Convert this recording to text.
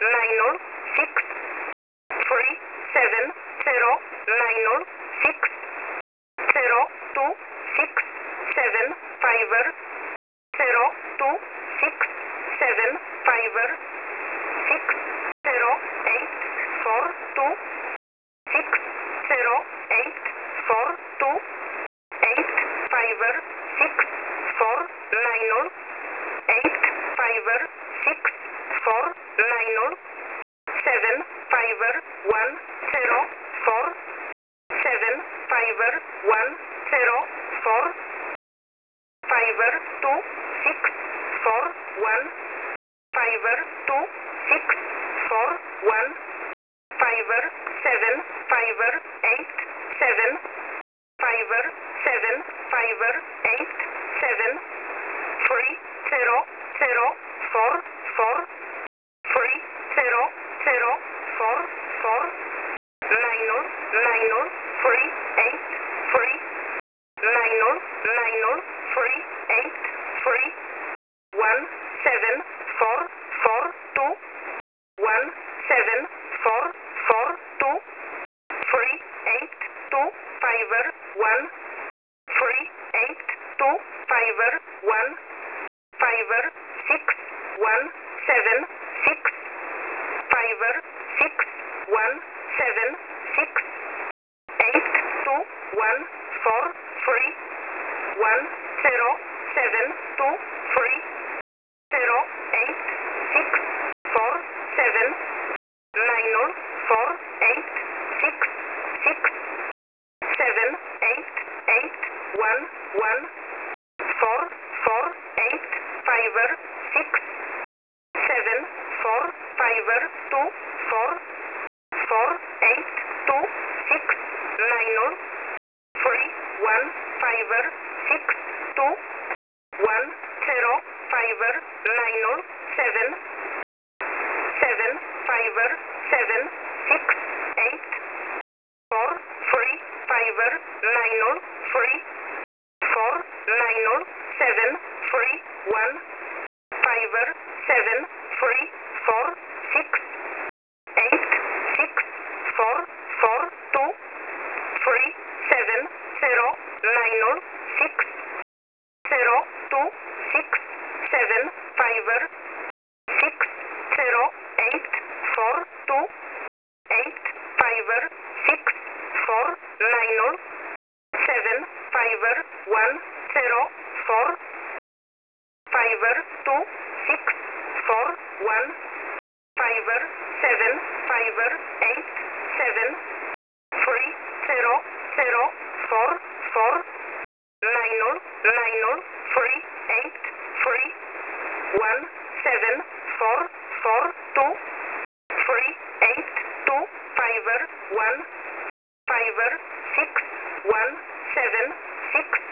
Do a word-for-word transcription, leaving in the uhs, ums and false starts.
nine six three seven zero nine six zero two six seven five zero two six seven five six zero eight four two six zero eight four two eight five six four nine eight five six four nine seven five one zero four seven five one zero four five two six four one five two six four one five seven five eight seven five seven five eight seven three zero zero four four three zero zero four four nine nine three eight three nine nine three eight three one seven four four two one seven four four two three eight two five one three eight two five one five six one seven six five six one seven six eight two one four three one zero seven two three zero eight six four seven nine four eight six six seven eight eight one one four four eight five six seven four five two four four eight two six nine three one five six two one zero five nine seven seven five seven six eight four three five nine three four nine seven three one five seven three four six eight six four four two three seven zero nine six zero two six seven five six zero eight four two eight five six four nine seven five one zero four five two six four one five seven five eight seven three zero zero four four nine nine three eight three one seven four four two three eight two five one five six one seven six